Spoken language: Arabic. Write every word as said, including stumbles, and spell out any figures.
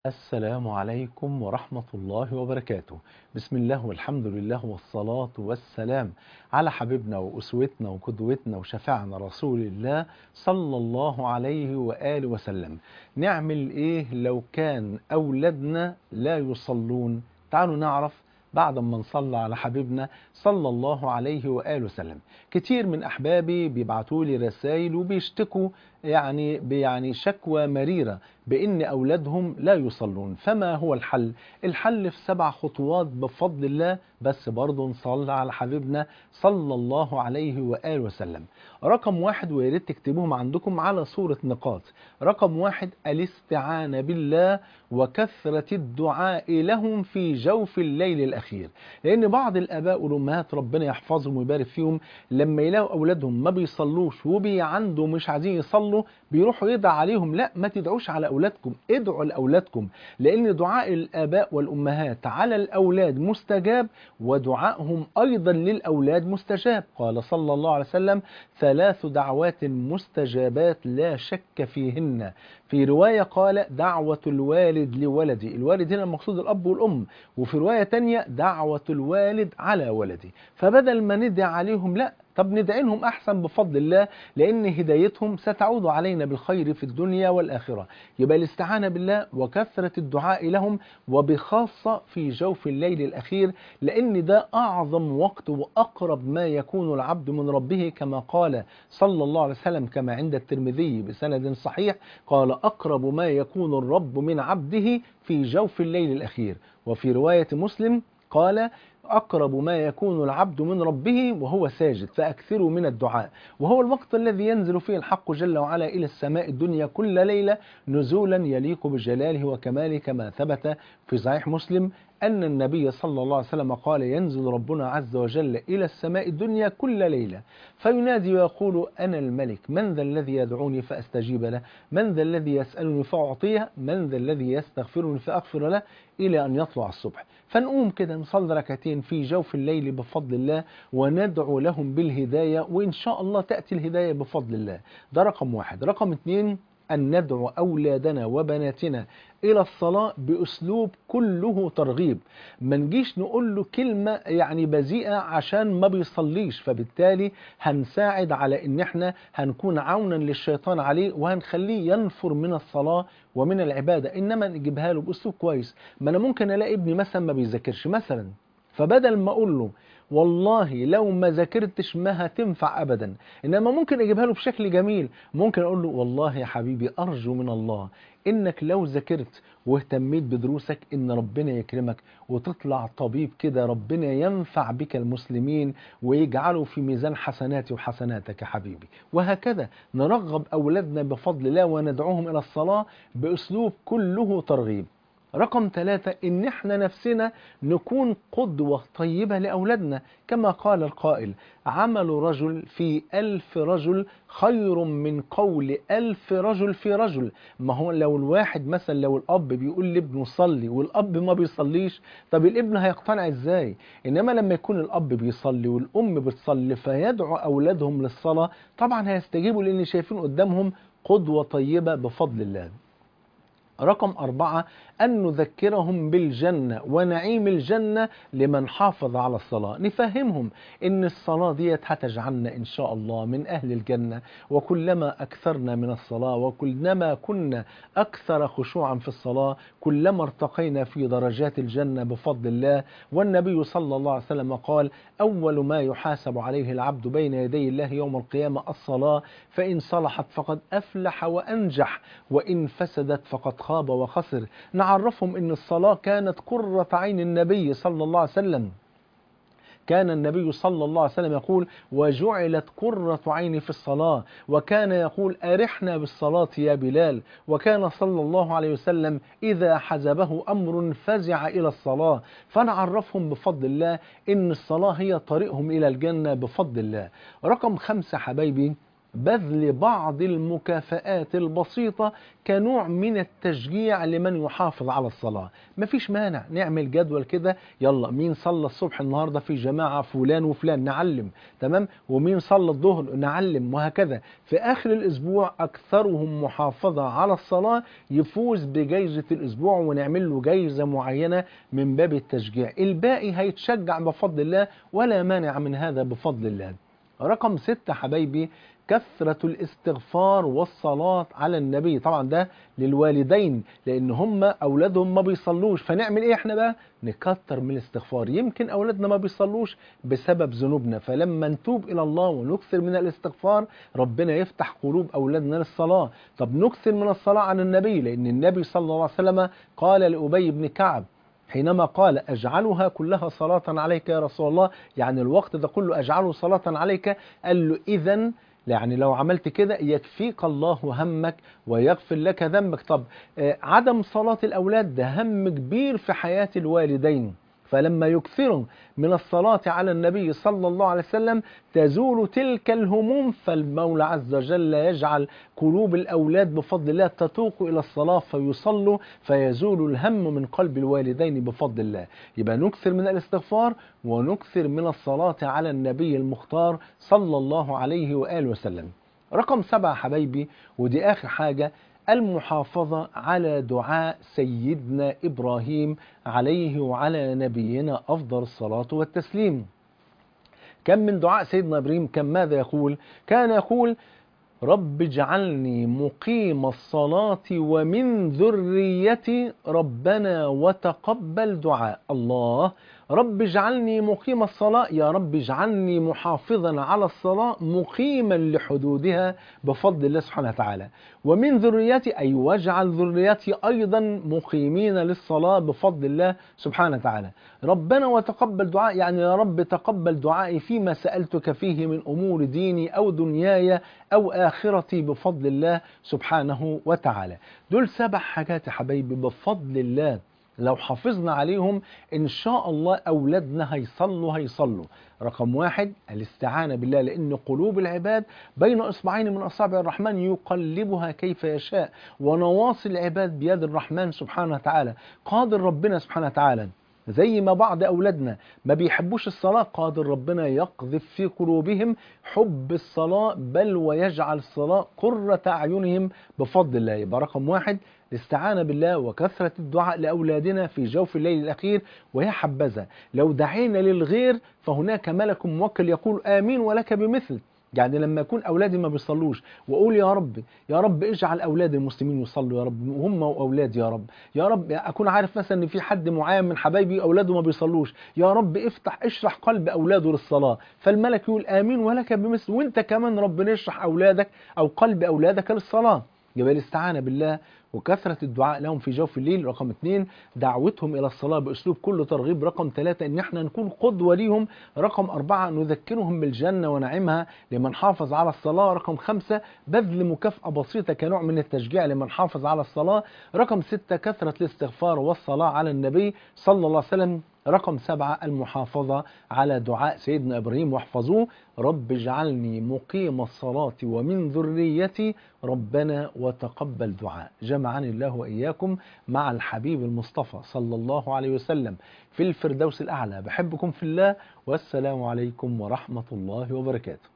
السلام عليكم ورحمة الله وبركاته. بسم الله والحمد لله والصلاة والسلام على حبيبنا وأسوتنا وقدوتنا وشفيعنا رسول الله صلى الله عليه وآله وسلم. نعمل إيه لو كان أولادنا لا يصلون؟ تعالوا نعرف بعد ما نصلى على حبيبنا صلى الله عليه وآله وسلم. كتير من أحبابي بيبعتوا لي رسائل وبيشتكوا يعني يعني شكوى مريرة بأن أولادهم لا يصلون. فما هو الحل؟ الحل في سبع خطوات بفضل الله، بس برضه نصلي على حبيبنا صلى الله عليه وآله وسلم. رقم واحد، ويا ريت تكتبوهم عندكم على صورة نقاط. رقم واحد، الاستعانة بالله وكثرة الدعاء لهم في جوف الليل الأخير. لأن بعض الآباء والأمهات ربنا يحفظهم ويبارك فيهم لما يلاقوا أولادهم ما بيصلوش وبيعندوا مش عايزين يصلوا بيروحوا يدعى عليهم. لا، ما تدعوش على أولادكم، ادعوا لأولادكم، لأن دعاء الآباء والأمهات على الأولاد مستجاب، ودعائهم أيضا للأولاد مستجاب. قال صلى الله عليه وسلم: ثلاث دعوات مستجابات لا شك فيهن. في رواية قال: دعوة الوالد لولده، الوالد هنا المقصود الأب والأم، وفي رواية تانية دعوة الوالد على ولده. فبدل ما ندعي عليهم، لا، طب ندعي لهم أحسن بفضل الله، لأن هدايتهم ستعود علينا بالخير في الدنيا والآخرة. يبقى الاستعانة بالله وكثرة الدعاء لهم، وبخاصة في جوف الليل الأخير، لأن ده أعظم وقت وأقرب ما يكون العبد من ربه، كما قال صلى الله عليه وسلم كما عند الترمذي بسند صحيح، قال: أقرب ما يكون الرب من عبده في جوف الليل الأخير. وفي رواية مسلم قال: أقرب ما يكون العبد من ربه وهو ساجد، فأكثروا من الدعاء. وهو الوقت الذي ينزل فيه الحق جل وعلا إلى السماء الدنيا كل ليلة نزولا يليق بجلاله وكماله، كما ثبت في صحيح مسلم أن النبي صلى الله عليه وسلم قال: ينزل ربنا عز وجل إلى السماء الدنيا كل ليلة فينادي ويقول: أنا الملك، من ذا الذي يدعوني فأستجيب له، من ذا الذي يسألني فأعطيه، من ذا الذي يستغفرني فأغفر له، إلى أن يطلع الصبح. فنقوم كده نصلي ركعتين في جوف الليل بفضل الله، وندعو لهم بالهداية، وإن شاء الله تأتي الهداية بفضل الله. ده رقم واحد. رقم اتنين، أن ندعو أولادنا وبناتنا إلى الصلاة بأسلوب كله ترغيب. ما نجيش نقول له كلمة يعني بذيئة عشان ما بيصليش، فبالتالي هنساعد على إن احنا هنكون عونا للشيطان عليه، وهنخليه ينفر من الصلاة ومن العبادة. إنما نجيبها له بأسلوب كويس. ما أنا ممكن ألاقي ابني مثلا ما بيذاكرش مثلا، فبدل ما أقول له والله لو ما ذاكرتش ما هتنفع أبدا، إنما ممكن أجيبها له بشكل جميل. ممكن أقول له: والله يا حبيبي أرجو من الله إنك لو ذاكرت واهتميت بدروسك إن ربنا يكرمك وتطلع طبيب كده، ربنا ينفع بك المسلمين ويجعله في ميزان حسناتي وحسناتك يا حبيبي. وهكذا نرغب أولادنا بفضل الله وندعوهم إلى الصلاة بأسلوب كله ترغيب. رقم ثلاثة، إن احنا نفسنا نكون قدوة طيبة لأولادنا، كما قال القائل: عمل رجل في ألف رجل خير من قول ألف رجل في رجل. ما هو لو الواحد مثلا، لو الأب بيقول لابنه صلي والأب ما بيصليش، طب الابن هيقتنع إزاي؟ إنما لما يكون الأب بيصلي والأم بتصلي فيدعو أولادهم للصلاة، طبعا هيستجيبوا لأن شايفين قدامهم قدوة طيبة بفضل الله. رقم أربعة، أن نذكرهم بالجنة ونعيم الجنة لمن حافظ على الصلاة. نفهمهم إن الصلاة ديت هتجعلنا إن شاء الله من أهل الجنة، وكلما أكثرنا من الصلاة وكلما كنا أكثر خشوعا في الصلاة كلما ارتقينا في درجات الجنة بفضل الله. والنبي صلى الله عليه وسلم قال: أول ما يحاسب عليه العبد بين يدي الله يوم القيامة الصلاة، فإن صلحت فقد أفلح وأنجح، وإن فسدت فقد خاب وخسر. نعرفهم ان الصلاة كانت قرة عين النبي صلى الله عليه وسلم. كان النبي صلى الله عليه وسلم يقول: وجعلت قرة عيني في الصلاة. وكان يقول: أرحنا بالصلاة يا بلال. وكان صلى الله عليه وسلم إذا حزبه أمر فزع إلى الصلاة. فنعرفهم بفضل الله إن الصلاة هي طريقهم إلى الجنة بفضل الله. رقم خمسة حبايبي، بذل بعض المكافآت البسيطة كنوع من التشجيع لمن يحافظ على الصلاة. مفيش مانع نعمل جدول كده، يلا مين صلى الصبح النهاردة في جماعة، فلان وفلان نعلم، تمام، ومين صلى الظهر نعلم، وهكذا. في آخر الأسبوع أكثرهم محافظة على الصلاة يفوز بجائزة الأسبوع، ونعمل له جائزة معينة من باب التشجيع. الباقي هيتشجع بفضل الله، ولا مانع من هذا بفضل الله. رقم ستة حبايبي، كثرة الاستغفار والصلاة على النبي. طبعا ده للوالدين لأن هم أولادهم ما بيصلوش، فنعمل إيه إحنا بقى؟ نكتر من الاستغفار. يمكن أولادنا ما بيصلوش بسبب ذنوبنا، فلما نتوب إلى الله ونكثر من الاستغفار ربنا يفتح قلوب أولادنا للصلاة. طب نكثر من الصلاة على النبي، لأن النبي صلى الله عليه وسلم قال لأبي بن كعب حينما قال أجعلها كلها صلاة عليك يا رسول الله، يعني الوقت ده كله أجعله صلاة عليك، قال له إذن يعني لو عملت كده يكفيك الله همك ويغفر لك ذنبك. طب آه، عدم صلاة الأولاد ده هم كبير في حياة الوالدين، فلما يكثروا من الصلاة على النبي صلى الله عليه وسلم تزول تلك الهموم، فالمولى عز وجل يجعل قلوب الأولاد بفضل الله تتوق إلى الصلاة فيصلوا، فيزول الهم من قلب الوالدين بفضل الله. يبقى نكثر من الاستغفار ونكثر من الصلاة على النبي المختار صلى الله عليه وآله وسلم. رقم سبعة حبايبي، ودي آخر حاجة، المحافظة على دعاء سيدنا إبراهيم عليه وعلى نبينا أفضل الصلاة والتسليم. كم من دعاء سيدنا إبراهيم، كان ماذا يقول؟ كان يقول رب اجعلني مقيم الصلاة ومن ذريتي ربنا وتقبل دعاء. الله، رب اجعلني مقيم الصلاة، يا رب اجعلني محافظا على الصلاة مقيما لحدودها بفضل الله سبحانه وتعالى، ومن ذريتي أي واجعل ذريتي أيضا مقيمين للصلاة بفضل الله سبحانه وتعالى. ربنا وتقبل دعاء، يعني يا رب تقبل دعائي فيما سألتك فيه من أمور ديني أو دنياي أو آخرتي بفضل الله سبحانه وتعالى. دول سبع حاجات يا حبايبي بفضل الله لو حافظنا عليهم إن شاء الله أولادنا هيصلوا هيصلوا. رقم واحد الاستعانة بالله، لأن قلوب العباد بين إصبعين من أصابع الرحمن يقلبها كيف يشاء، ونواصي العباد بيد الرحمن سبحانه وتعالى. قادر ربنا سبحانه وتعالى زي ما بعض أولادنا ما بيحبوش الصلاة، قادر ربنا يقذف في قلوبهم حب الصلاة، بل ويجعل الصلاة قرة أعينهم بفضل الله. يبقى رقم واحد الاستعانة بالله وكثرة الدعاء لأولادنا في جوف الليل الأخير. وهي حبذا لو دعينا للغير فهناك ملك موكل يقول آمين ولك بمثل. يعني لما يكون أولادي ما بيصلوش وأقول يا رب يا رب اجعل أولاد المسلمين يصلوا يا رب، وهم وأولادي يا رب، يا رب أكون عارف مثلا إن في حد معين من حبايبي أولاده ما بيصلوش، يا رب افتح اشرح قلب أولاده للصلاة، فالملك يقول آمين ولك بمثل، وأنت كمان ربنا يشرح أولادك أو قلب أولادك للصلاة. يبقى الاستعانة بالله وكثرة الدعاء لهم في جوف الليل. رقم اثنين دعوتهم إلى الصلاة بأسلوب كله ترغيب. رقم ثلاثة إن احنا نكون قدوة ليهم. رقم أربعة نذكرهم بالجنة ونعيمها لمن حافظ على الصلاة. رقم خمسة بذل مكافأة بسيطة كنوع من التشجيع لمن حافظ على الصلاة. رقم ستة كثرة الاستغفار والصلاة على النبي صلى الله عليه وسلم. رقم سبعة المحافظة على دعاء سيدنا إبراهيم، واحفظوه رب اجعلني مقيم الصلاة ومن ذريتي ربنا وتقبل دعاء. جمعني الله وإياكم مع الحبيب المصطفى صلى الله عليه وسلم في الفردوس الأعلى. بحبكم في الله، والسلام عليكم ورحمة الله وبركاته.